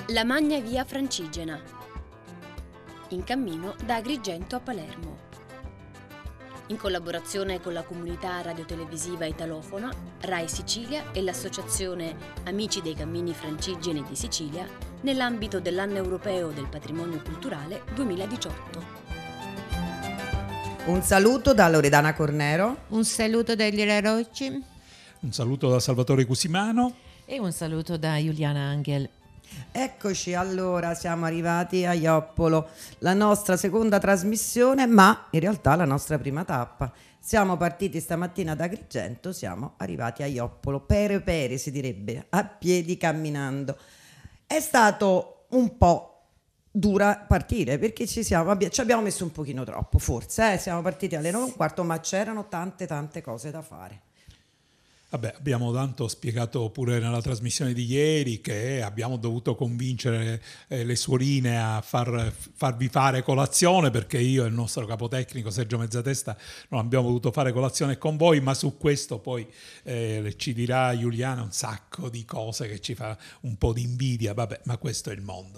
La Magna Via Francigena, in cammino da Agrigento a Palermo. In collaborazione con la comunità radiotelevisiva italofona, Rai Sicilia e l'associazione Amici dei Cammini Francigeni di Sicilia, nell'ambito dell'Anno Europeo del Patrimonio Culturale 2018. Un saluto da Loredana Cornero. Un saluto da Elira Rocci. Un saluto da Salvatore Cusimano. E un saluto da Giuliana Angel. Eccoci, allora siamo arrivati a Ioppolo, la nostra seconda trasmissione, ma in realtà la nostra prima tappa. Siamo partiti stamattina da Agrigento, siamo arrivati a Ioppolo, pere si direbbe, a piedi camminando. È stato un po' dura partire perché ci abbiamo messo un pochino troppo, forse, siamo partiti alle 9:15, ma c'erano tante cose da fare. Vabbè, abbiamo tanto spiegato pure nella trasmissione di ieri che abbiamo dovuto convincere le suorine a farvi fare colazione, perché io e il nostro capotecnico Sergio Mezzatesta non abbiamo voluto fare colazione con voi, ma su questo poi ci dirà Giuliana un sacco di cose che ci fa un po' di invidia, vabbè, ma questo è il mondo.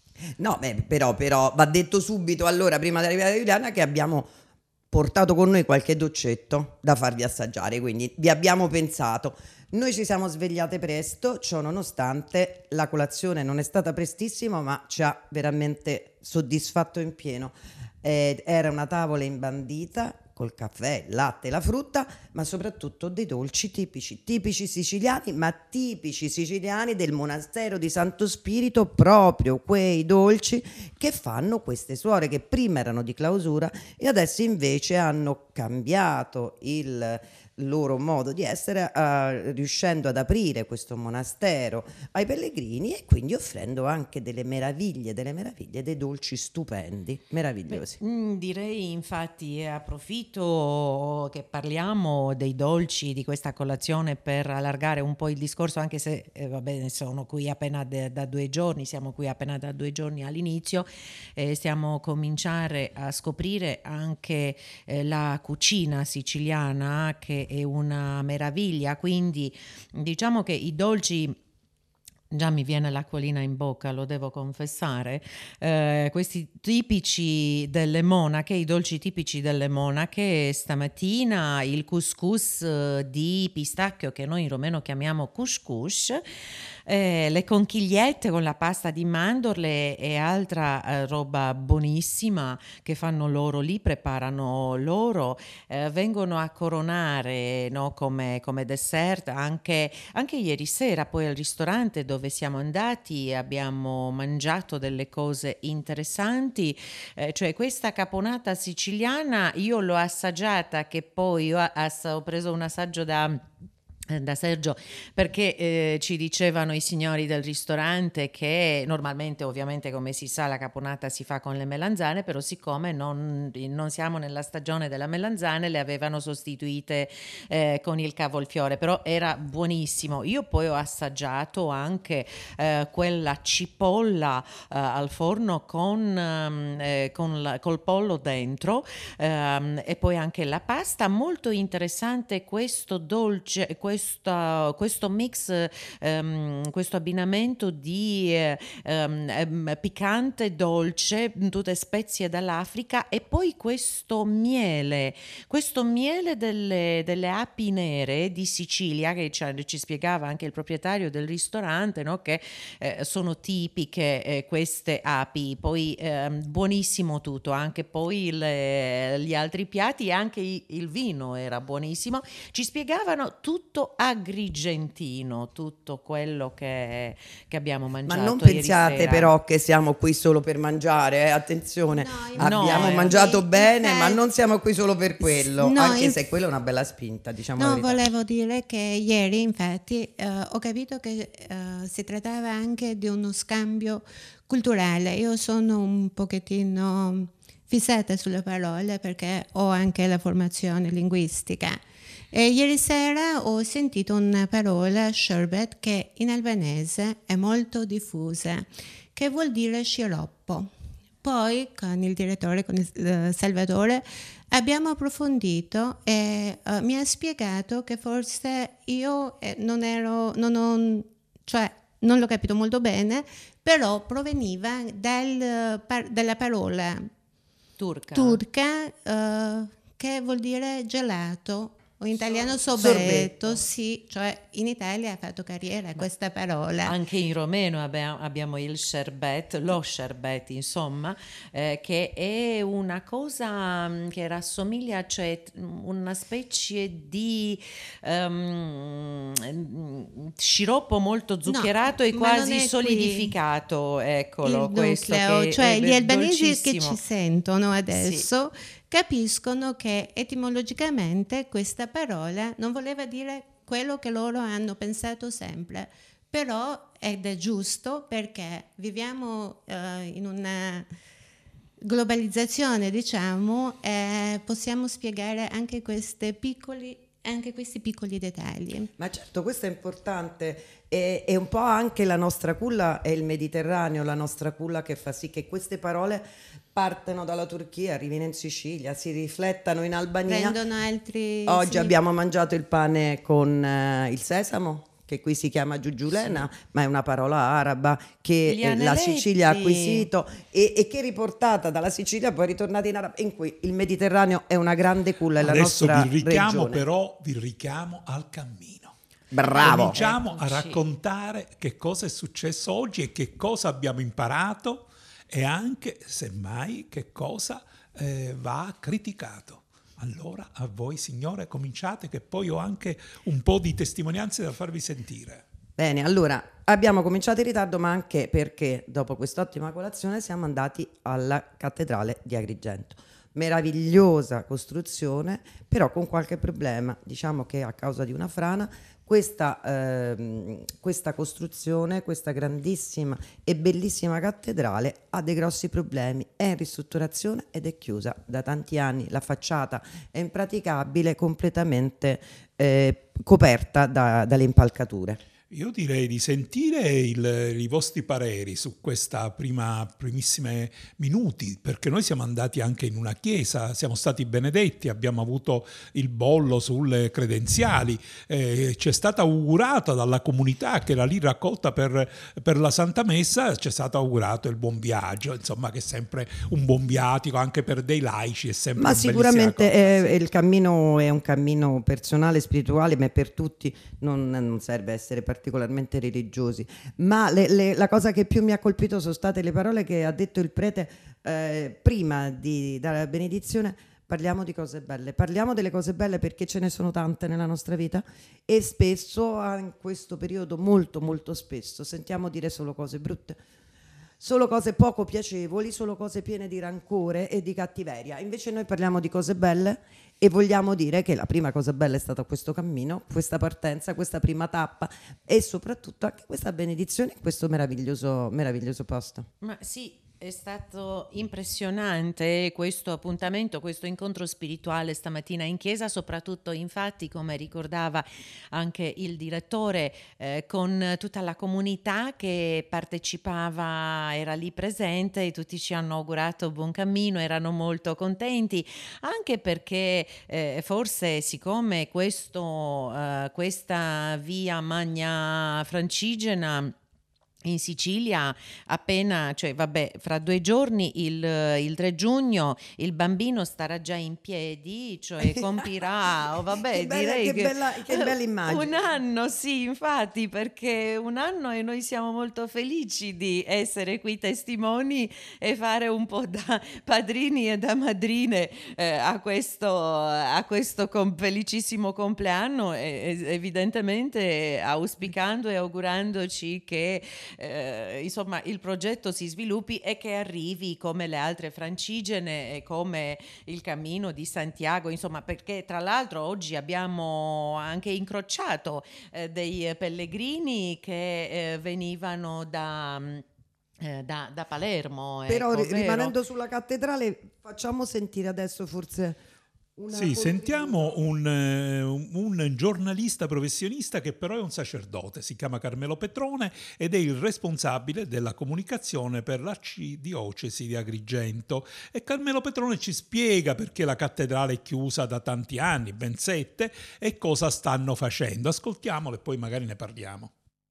No, però va detto subito, allora, prima di arrivare a Giuliana, che abbiamo portato con noi qualche dolcetto da farvi assaggiare, quindi vi abbiamo pensato. Noi ci siamo svegliate presto, ciò nonostante la colazione non è stata prestissima, ma ci ha veramente soddisfatto in pieno. Era una tavola imbandita col caffè, il latte, la frutta, ma soprattutto dei dolci tipici siciliani, ma tipici siciliani del monastero di Santo Spirito, proprio quei dolci che fanno queste suore che prima erano di clausura e adesso invece hanno cambiato il loro modo di essere, riuscendo ad aprire questo monastero ai pellegrini e quindi offrendo anche delle meraviglie, dei dolci stupendi, meravigliosi. Direi infatti, approfitto che parliamo dei dolci di questa colazione per allargare un po' il discorso, anche se sono qui appena da 2 giorni, siamo qui appena da 2 giorni all'inizio, stiamo cominciare a scoprire anche la cucina siciliana, che è una meraviglia, quindi diciamo che i dolci, già mi viene l'acquolina in bocca, lo devo confessare, questi tipici delle monache, i dolci tipici delle monache, stamattina il couscous di pistacchio, che noi in romeno chiamiamo couscous, le conchigliette con la pasta di mandorle e altra roba buonissima che fanno loro, li preparano loro, vengono a coronare, no, come dessert anche ieri sera poi al ristorante dove siamo andati abbiamo mangiato delle cose interessanti, cioè questa caponata siciliana io l'ho assaggiata, che poi ho preso un assaggio da Sergio, perché ci dicevano i signori del ristorante che normalmente, ovviamente, come si sa, la caponata si fa con le melanzane, però siccome non siamo nella stagione della melanzane le avevano sostituite con il cavolfiore, però era buonissimo. Io poi ho assaggiato anche quella cipolla al forno col pollo dentro, e poi anche la pasta. Molto interessante questo dolce, questo mix, questo abbinamento di piccante, dolce, tutte spezie dall'Africa, e poi questo miele delle api nere di Sicilia, che ci spiegava anche il proprietario del ristorante, no? Che sono tipiche queste api, poi buonissimo tutto, anche poi gli altri piatti, anche il vino era buonissimo. Ci spiegavano tutto agrigentino, tutto quello che abbiamo mangiato. Ma non ieri pensiate sera. però che siamo qui solo per mangiare, attenzione, No, abbiamo mangiato bene, ma infatti, non siamo qui solo per quello, no, anche se quella è una bella spinta, diciamo la No, verità. volevo dire che ieri infatti ho capito che si trattava anche di uno scambio culturale. Io sono un pochettino fissata sulle parole perché ho anche la formazione linguistica. E ieri sera ho sentito una parola, sherbet, che in albanese è molto diffusa, che vuol dire sciroppo. Poi con il direttore, con il Salvatore, abbiamo approfondito e mi ha spiegato che forse io cioè non l'ho capito molto bene, però proveniva dalla parola turca che vuol dire gelato, o in italiano sorbetto, sì, cioè in Italia ha fatto carriera questa parola. Anche in romeno abbiamo il sherbet, lo sherbet, insomma, che è una cosa che rassomiglia, cioè una specie di sciroppo molto zuccherato e quasi solidificato, eccolo, il questo nucleo, che cioè è gli albanesi dolcissimo. che ci sentono adesso capiscono che etimologicamente questa parola non voleva dire quello che loro hanno pensato sempre, però ed è giusto perché viviamo in una globalizzazione, diciamo, e possiamo spiegare anche questi piccoli dettagli. Ma certo, questo è importante, è un po' anche la nostra culla, è il Mediterraneo, la nostra culla che fa sì che queste parole partano dalla Turchia, arrivino in Sicilia, si riflettano in Albania. Prendono altri Oggi abbiamo mangiato il pane con il sesamo, che qui si chiama giugiulena, ma è una parola araba che la Sicilia ha acquisito e che riportata dalla Sicilia poi è ritornata in arabo. In cui il Mediterraneo è una grande culla, è la nostra Adesso vi richiamo regione. però, vi richiamo al cammino. Bravo! Cominciamo a raccontare che cosa è successo oggi e che cosa abbiamo imparato e anche, semmai, che cosa va criticato. Allora, a voi signore, cominciate, che poi ho anche un po' di testimonianze da farvi sentire. Bene, allora, abbiamo cominciato in ritardo, ma anche perché dopo quest'ottima colazione siamo andati alla cattedrale di Agrigento. Meravigliosa costruzione, però con qualche problema. Diciamo che a causa di una frana questa costruzione, questa grandissima e bellissima cattedrale ha dei grossi problemi, è in ristrutturazione ed è chiusa da tanti anni, la facciata è impraticabile, completamente coperta dalle impalcature. Io direi di sentire i vostri pareri su questa primissimi minuti, perché noi siamo andati anche in una chiesa, siamo stati benedetti, abbiamo avuto il bollo sulle credenziali, ci è stata augurata dalla comunità che era lì raccolta per la Santa Messa, ci è stato augurato il buon viaggio, insomma, che è sempre un buon viatico anche per dei laici, è sempre ma una sicuramente bellissima cosa. il cammino è un cammino personale, spirituale, ma per tutti, non serve essere particolarmente religiosi. Ma la cosa che più mi ha colpito sono state le parole che ha detto il prete prima dalla benedizione. Parliamo di cose belle, parliamo delle cose belle perché ce ne sono tante nella nostra vita e spesso, in questo periodo molto molto spesso, sentiamo dire solo cose brutte, solo cose poco piacevoli, solo cose piene di rancore e di cattiveria. Invece noi parliamo di cose belle e vogliamo dire che la prima cosa bella è stata questo cammino, questa partenza, questa prima tappa e soprattutto anche questa benedizione in questo meraviglioso posto. Ma sì, è stato impressionante questo appuntamento, questo incontro spirituale stamattina in chiesa, soprattutto infatti, come ricordava anche il direttore, con tutta la comunità che partecipava, era lì presente e tutti ci hanno augurato buon cammino, erano molto contenti, anche perché forse siccome questa via Magna Francigena in Sicilia appena, cioè vabbè, fra 2 giorni il 3 giugno il bambino starà già in piedi, cioè compirà, vabbè, direi che bella immagine. un anno, sì, infatti, perché un anno e noi siamo molto felici di essere qui testimoni e fare un po' da padrini e da madrine a questo felicissimo compleanno, evidentemente auspicando e augurandoci che insomma il progetto si sviluppi e che arrivi come le altre Francigene e come il cammino di Santiago, insomma, perché tra l'altro oggi abbiamo anche incrociato dei pellegrini che venivano da Palermo. Però ecco, rimanendo sulla cattedrale facciamo sentire adesso forse Sì, sentiamo un giornalista professionista che però è un sacerdote, si chiama Carmelo Petrone ed è il responsabile della comunicazione per l'arcidiocesi di Agrigento e Carmelo Petrone ci spiega perché la cattedrale è chiusa da tanti anni, ben 7, e cosa stanno facendo. Ascoltiamolo e poi magari ne parliamo.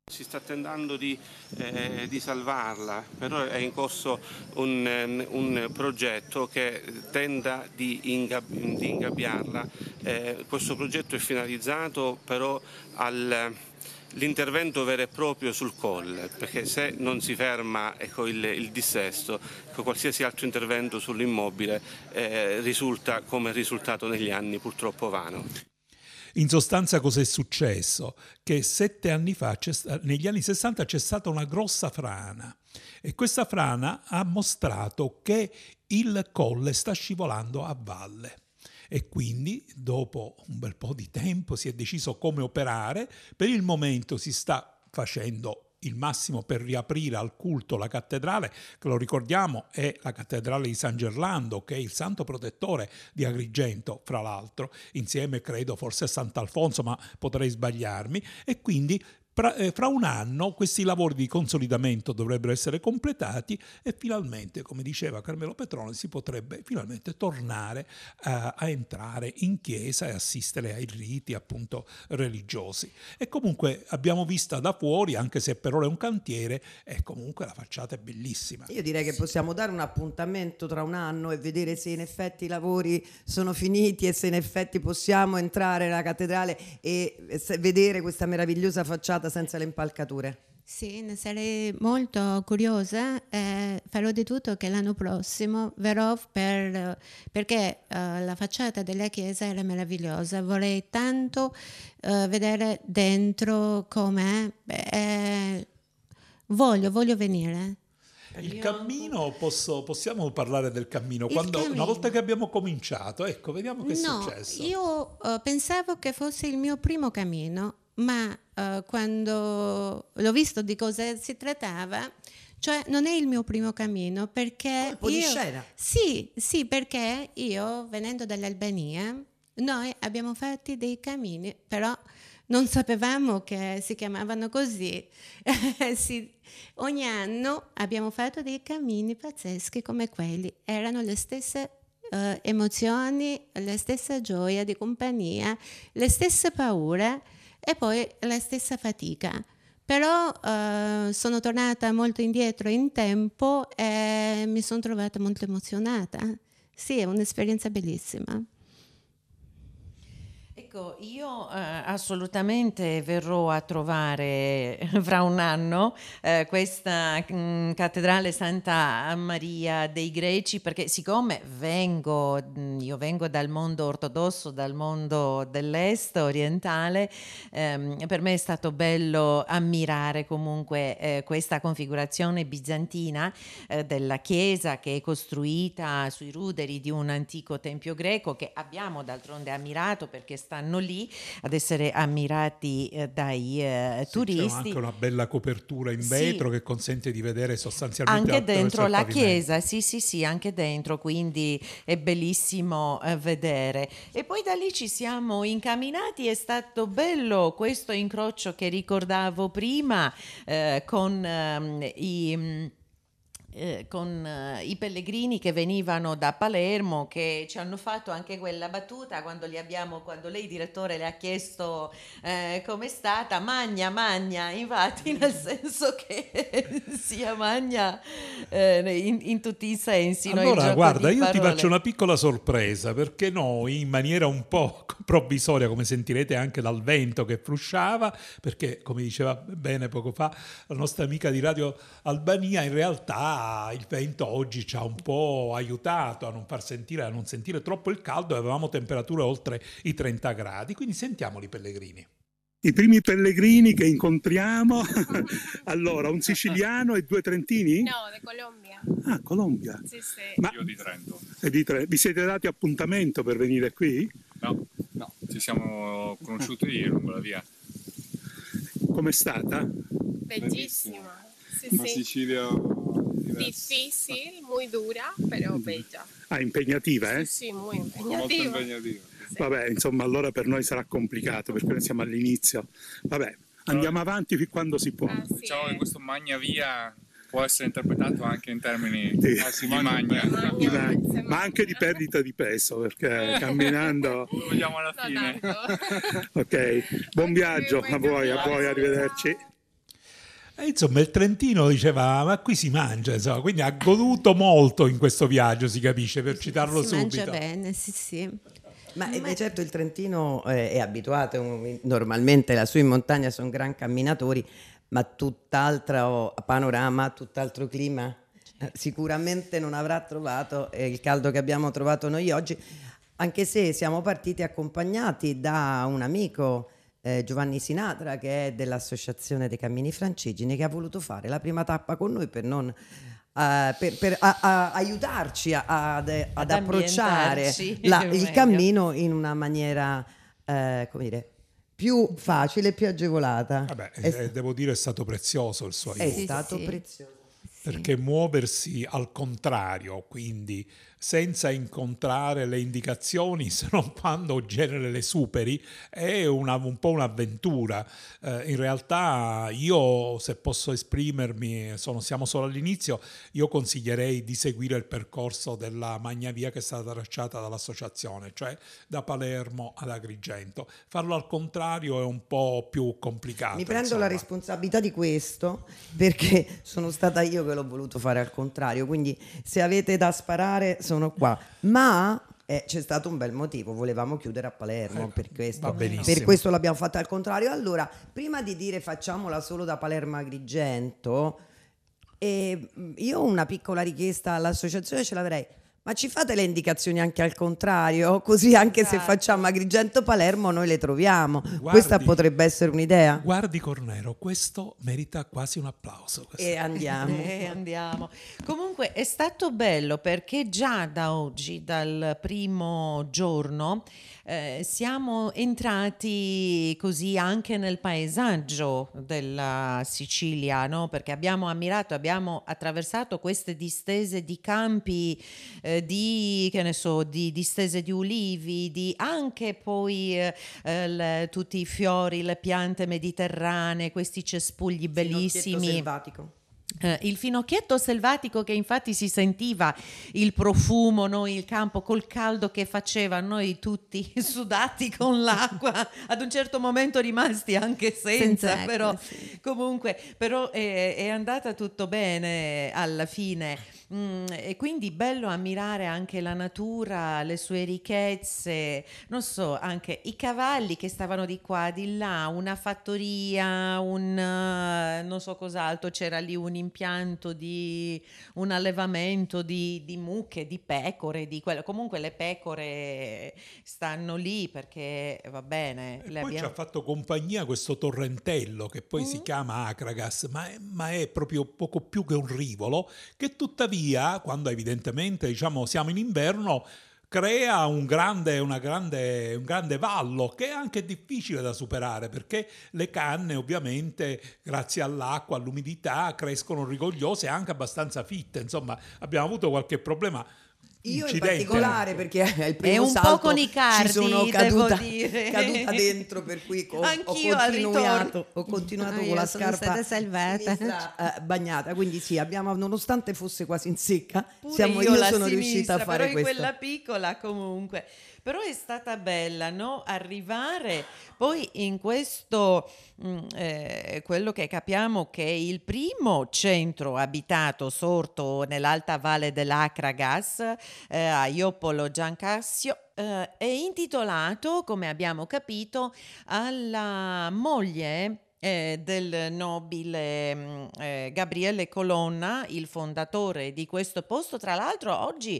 Si sta tentando di salvarla, però è in corso un progetto che tenta di ingabbiarla. Questo progetto è finalizzato però all'intervento vero e proprio sul colle, perché se non si ferma il dissesto, qualsiasi altro intervento sull'immobile risulta, come è risultato negli anni, purtroppo vano. In sostanza cosa è successo? Che 7 anni fa, negli anni 60, c'è stata una grossa frana e questa frana ha mostrato che il colle sta scivolando a valle e quindi dopo un bel po' di tempo si è deciso come operare. Per il momento si sta facendo il massimo per riaprire al culto la cattedrale, che lo ricordiamo è la cattedrale di San Gerlando, che è il santo protettore di Agrigento, fra l'altro, insieme credo forse a Sant'Alfonso, ma potrei sbagliarmi, e quindi fra un anno questi lavori di consolidamento dovrebbero essere completati e finalmente, come diceva Carmelo Petrone, si potrebbe finalmente tornare a entrare in chiesa e assistere ai riti appunto religiosi. E comunque abbiamo vista da fuori, anche se per ora è un cantiere, e comunque la facciata è bellissima. Io direi che possiamo dare un appuntamento tra un anno e vedere se in effetti i lavori sono finiti e se in effetti possiamo entrare nella cattedrale e vedere questa meravigliosa facciata senza le impalcature. Sì, ne sarei molto curiosa. Farò di tutto che l'anno prossimo verrò perché la facciata della chiesa era meravigliosa. Vorrei tanto vedere dentro com'è. Voglio venire. Il cammino, possiamo parlare del cammino? Cammino. Una volta che abbiamo cominciato, ecco, vediamo che è No, successo. io pensavo che fosse il mio primo cammino, ma quando l'ho visto di cosa si trattava, cioè non è il mio primo cammino, perché colpo di scena. Sì, perché io venendo dall'Albania, noi abbiamo fatto dei cammini, però non sapevamo che si chiamavano così. Ogni anno abbiamo fatto dei cammini pazzeschi come quelli, erano le stesse emozioni, la stessa gioia di compagnia, le stesse paure e poi la stessa fatica. Però sono tornata molto indietro in tempo e mi sono trovata molto emozionata. Sì, è un'esperienza bellissima. Ecco, io assolutamente verrò a trovare fra un anno questa cattedrale Santa Maria dei Greci, perché siccome io vengo dal mondo ortodosso, dal mondo dell'est orientale, per me è stato bello ammirare comunque questa configurazione bizantina della chiesa, che è costruita sui ruderi di un antico tempio greco, che abbiamo d'altronde ammirato perché stanno lì ad essere ammirati dai turisti. C'è anche una bella copertura in vetro che consente di vedere sostanzialmente anche dentro la pavimento. chiesa, sì, anche dentro, quindi è bellissimo vedere. E poi da lì ci siamo incamminati, è stato bello questo incrocio che ricordavo prima con i pellegrini che venivano da Palermo, che ci hanno fatto anche quella battuta quando lei direttore le ha chiesto com'è stata, magna, infatti nel senso che sia magna in tutti i sensi. Allora guarda, io ti faccio una piccola sorpresa, perché noi in maniera un po' provvisoria, come sentirete anche dal vento che frusciava, perché come diceva bene poco fa la nostra amica di Radio Albania, in realtà il vento oggi ci ha un po' aiutato a non sentire troppo il caldo, e avevamo temperature oltre i 30 gradi, quindi sentiamoli i pellegrini. I primi pellegrini che incontriamo, allora un siciliano e 2 trentini? No, di Colombia. Ah, Colombia. Sì. Ma io di Trento. Vi siete dati appuntamento per venire qui? No, ci siamo conosciuti lungo la via. Com'è stata? Bellissima. Una Sicilia difficile, muy dura, però bella. Ah, impegnativa, eh? Sì, muy molto impegnativa. impegnativa. Sì. Vabbè, insomma, allora per noi sarà complicato, perché noi siamo all'inizio. Vabbè, andiamo avanti fin quando si può. Sì, Diciamo che questo magna via può essere interpretato anche in termini Sì. di magna. Ma anche di perdita di peso, perché camminando... Lo vediamo alla fine. tanto. Ok, buon viaggio a voi, arrivederci. E insomma il trentino diceva ma qui si mangia, insomma, quindi ha goduto molto in questo viaggio, si capisce, per citarlo si subito. mangia bene, sì. Ma certo il trentino è abituato, normalmente lassù in montagna sono gran camminatori, ma tutt'altro panorama, tutt'altro clima. Sicuramente non avrà trovato il caldo che abbiamo trovato noi oggi, anche se siamo partiti accompagnati da un amico, Giovanni Sinatra, che è dell'Associazione dei Cammini Francigeni, che ha voluto fare la prima tappa con noi per non per aiutarci ad approcciare il cammino in una maniera come dire, più facile, più agevolata. Vabbè, devo dire è stato prezioso il suo aiuto. È stato prezioso. Perché muoversi al contrario, quindi senza incontrare le indicazioni, se non quando genere le superi, è un po' un'avventura. In realtà io, se posso esprimermi, siamo solo all'inizio, io consiglierei di seguire il percorso della Magnavia che è stata tracciata dall'associazione, cioè da Palermo ad Agrigento. Farlo al contrario è un po' più complicato. Mi prendo la responsabilità di questo, perché sono stata io che l'ho voluto fare al contrario, quindi se avete da sparare sono qua, ma c'è stato un bel motivo, volevamo chiudere a Palermo, per questo l'abbiamo fatta al contrario. Allora, prima di dire facciamola solo da Palermo a Agrigento, io una piccola richiesta all'associazione ce l'avrei: ma ci fate le indicazioni anche al contrario, così anche se facciamo Agrigento-Palermo noi le troviamo. Questa potrebbe essere un'idea. Guardi Cornero, questo merita quasi un applauso. E andiamo. Andiamo. Comunque è stato bello perché già da oggi, dal primo giorno, siamo entrati così anche nel paesaggio della Sicilia, no? Perché abbiamo attraversato queste distese di campi, di distese di ulivi, di anche poi tutti i fiori, le piante mediterranee, questi cespugli bellissimi. Selvatico. Il finocchietto selvatico, che infatti si sentiva il profumo, no? Il campo col caldo che faceva, noi tutti sudati con l'acqua, ad un certo momento rimasti anche senza però sì. Comunque però è andata tutto bene alla fine, e quindi bello ammirare anche la natura, le sue ricchezze, non so, anche i cavalli che stavano di qua di là, una fattoria, non so cos'altro, c'era lì un impianto di un allevamento di mucche, di pecore, di quello. Comunque le pecore stanno lì perché va bene. E poi ci ha fatto compagnia questo torrentello che poi si chiama Acragas, ma è proprio poco più che un rivolo, che tuttavia, quando evidentemente siamo in inverno, crea un grande vallo che è anche difficile da superare, perché le canne ovviamente grazie all'acqua, all'umidità crescono rigogliose e anche abbastanza fitte. Insomma, abbiamo avuto qualche problema. Io in particolare, perché il primo è un salto po' con i cardi, ci sono caduta dentro, per cui ho continuato con la scarpa sinistra bagnata, quindi sì, nonostante fosse quasi in secca, io sono riuscita a fare però questo. Quella piccola comunque. Però è stata bella, no? Arrivare poi in questo, quello che capiamo che è il primo centro abitato sorto nell'alta valle dell'Acragas, a Ioppolo Giancassio, è intitolato, come abbiamo capito, alla moglie del nobile Gabriele Colonna, il fondatore di questo posto. Tra l'altro oggi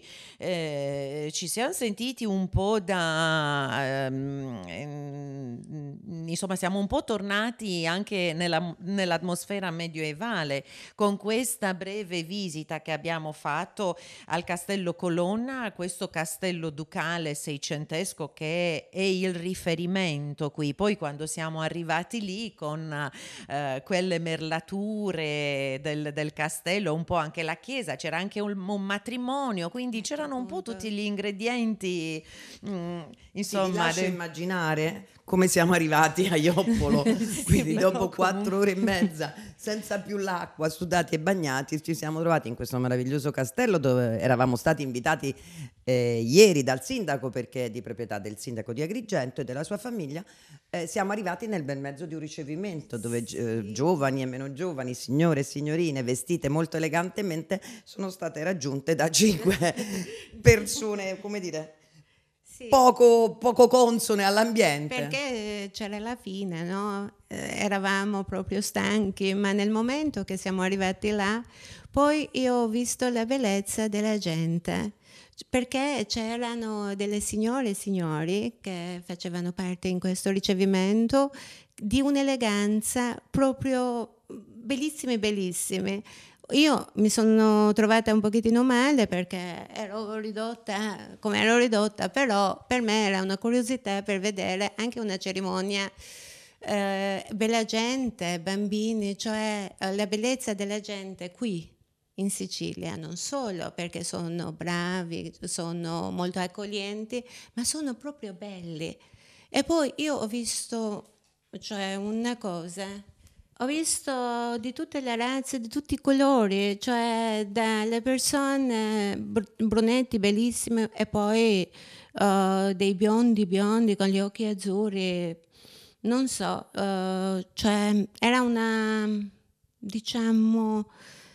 ci siamo sentiti un po' insomma siamo un po' tornati anche nell'atmosfera medioevale con questa breve visita che abbiamo fatto al Castello Colonna, questo castello ducale seicentesco che è il riferimento qui. Poi quando siamo arrivati lì con quelle merlature del castello, un po' anche la chiesa, c'era anche un matrimonio, quindi c'erano un po' tutti gli ingredienti, insomma. Ti lascio immaginare come siamo arrivati arrivati a Ioppolo, quindi però dopo 4 ore e mezza senza più l'acqua, sudati e bagnati, ci siamo trovati in questo meraviglioso castello dove eravamo stati invitati ieri dal sindaco, perché è di proprietà del sindaco di Agrigento e della sua famiglia. Siamo arrivati nel bel mezzo di un ricevimento dove giovani e meno giovani, signore e signorine vestite molto elegantemente sono state raggiunte da 5 persone, come dire, Sì. poco consone all'ambiente. Perché c'era la fine, no? Eravamo proprio stanchi, ma nel momento che siamo arrivati là, poi io ho visto la bellezza della gente, perché c'erano delle signore e signori che facevano parte in questo ricevimento di un'eleganza proprio bellissime, bellissime. Io mi sono trovata un pochettino male perché ero ridotta, come ero ridotta, però per me era una curiosità per vedere anche una cerimonia, bella gente, bambini, cioè la bellezza della gente qui in Sicilia, non solo perché sono bravi, sono molto accoglienti, ma sono proprio belli. E poi io ho visto, cioè, una cosa. Ho visto di tutte le razze, di tutti i colori, cioè dalle persone brunetti bellissime e poi dei biondi con gli occhi azzurri, non so, cioè era una, diciamo,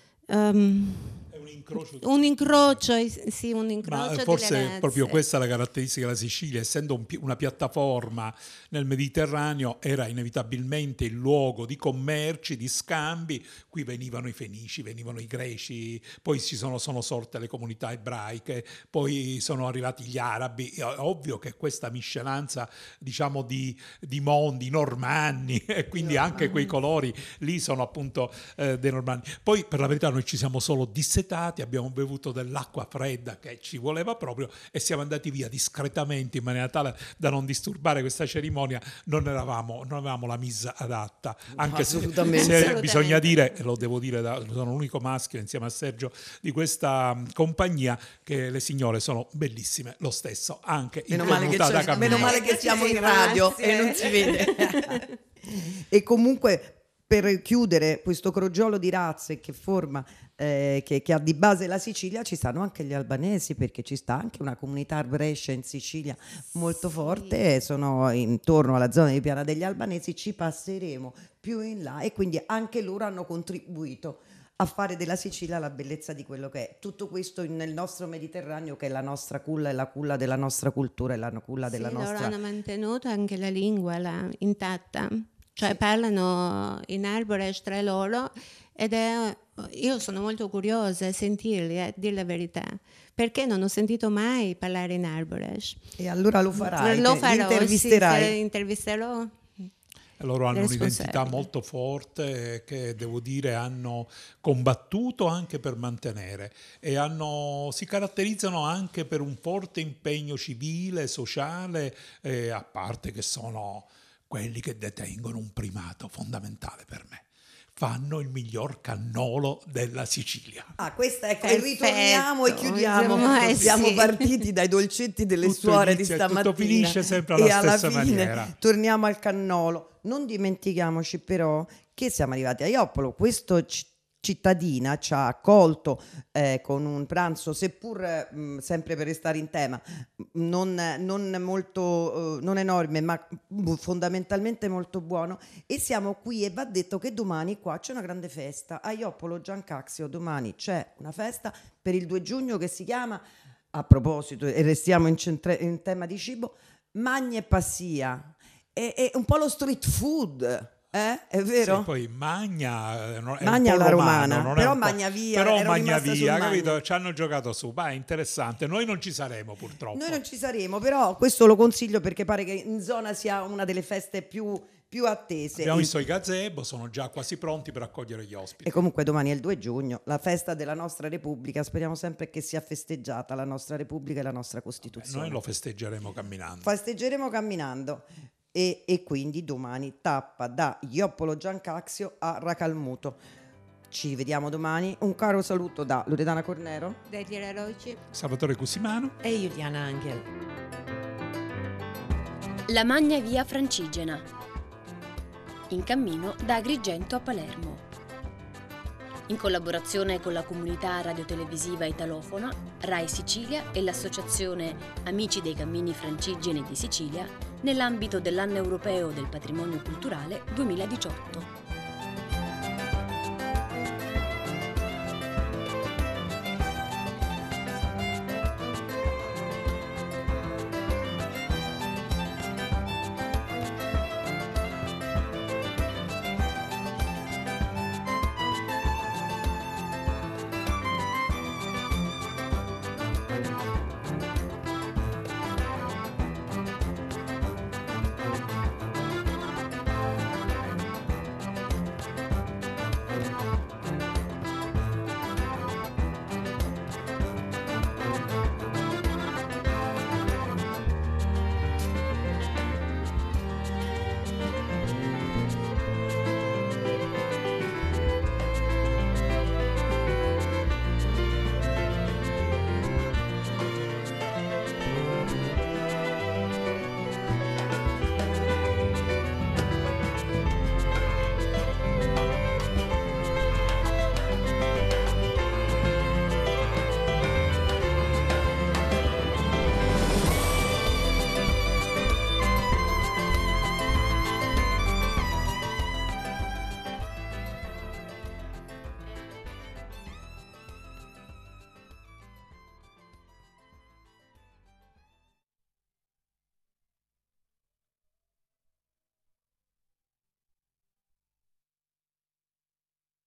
un incrocio, sì, un incrocio. Ma forse delle razze. proprio questa è la caratteristica della Sicilia, essendo una piattaforma nel Mediterraneo, era inevitabilmente il luogo di commerci, di scambi. Qui venivano i Fenici, venivano i Greci, poi sono sorte le comunità ebraiche, poi sono arrivati gli arabi. È ovvio che questa miscelanza, diciamo, di mondi normanni, e quindi anche quei colori lì sono appunto dei normanni. Poi per la verità noi ci siamo solo dissetati, abbiamo bevuto dell'acqua fredda che ci voleva proprio e siamo andati via discretamente in maniera tale da non disturbare questa cerimonia. Non avevamo la mise adatta, anche se bisogna dire, e lo devo dire, sono l'unico maschio insieme a Sergio di questa compagnia, che le signore sono bellissime lo stesso, anche in tenuta da camminare. Meno male che siamo in radio e non si vede. E comunque, per chiudere questo crogiolo di razze che forma, che ha di base la Sicilia, ci stanno anche gli albanesi, perché ci sta anche una comunità a Brescia in Sicilia molto forte, sono intorno alla zona di Piana degli Albanesi, ci passeremo più in là e quindi anche loro hanno contribuito a fare della Sicilia la bellezza di quello che è. Tutto questo nel nostro Mediterraneo, che è la nostra culla, è la culla della nostra cultura, è la culla della nostra... Loro hanno mantenuto anche la lingua intatta. Cioè parlano in Arbores tra loro io sono molto curiosa a sentirli, a dire la verità, perché non ho sentito mai parlare in Arbores. E allora lo farai, lo farò, intervisterai. sì, intervisterò. Loro hanno un'identità molto forte che, devo dire, hanno combattuto anche per mantenere e si caratterizzano anche per un forte impegno civile, sociale, a parte che sono quelli che detengono un primato fondamentale per me. Fanno il miglior cannolo della Sicilia. Questa è Perfetto. Ritorniamo e chiudiamo. Siamo partiti dai dolcetti delle suore di stamattina. Tutto finisce sempre alla stessa maniera. Torniamo al cannolo. Non dimentichiamoci però che siamo arrivati a Ioppolo. Questo cittadina ci ha accolto con un pranzo, seppur sempre per restare in tema, non molto non enorme, ma fondamentalmente molto buono, e siamo qui e va detto che domani qua c'è una grande festa a Ioppolo Giancaxio. Domani c'è una festa per il 2 giugno che si chiama, a proposito, e restiamo in tema di cibo, Magna e Passia. È un po' lo street food. È vero? Sì, poi Magna è Magna un po' alla romano, romana, però Magna via, però ero Magna rimasta via, sul capito? Magna. Ci hanno giocato su, è interessante. Noi non ci saremo purtroppo. Noi non ci saremo, però questo lo consiglio perché pare che in zona sia una delle feste più attese. Abbiamo visto i gazebo, sono già quasi pronti per accogliere gli ospiti. E comunque domani è il 2 giugno, la festa della nostra Repubblica. Speriamo sempre che sia festeggiata la nostra Repubblica e la nostra Costituzione. Noi lo festeggeremo camminando. Festeggeremo camminando. E quindi domani tappa da Ioppolo Giancaxio a Racalmuto. Ci vediamo domani. Un caro saluto da Loredana Cornero, Degli Eroici, Salvatore Cusimano e Juliana Angel. La Magna Via Francigena. in cammino da Agrigento a Palermo. In collaborazione con la comunità radiotelevisiva italofona, Rai Sicilia e l'associazione Amici dei Cammini Francigeni di Sicilia, nell'ambito dell'Anno Europeo del Patrimonio Culturale 2018.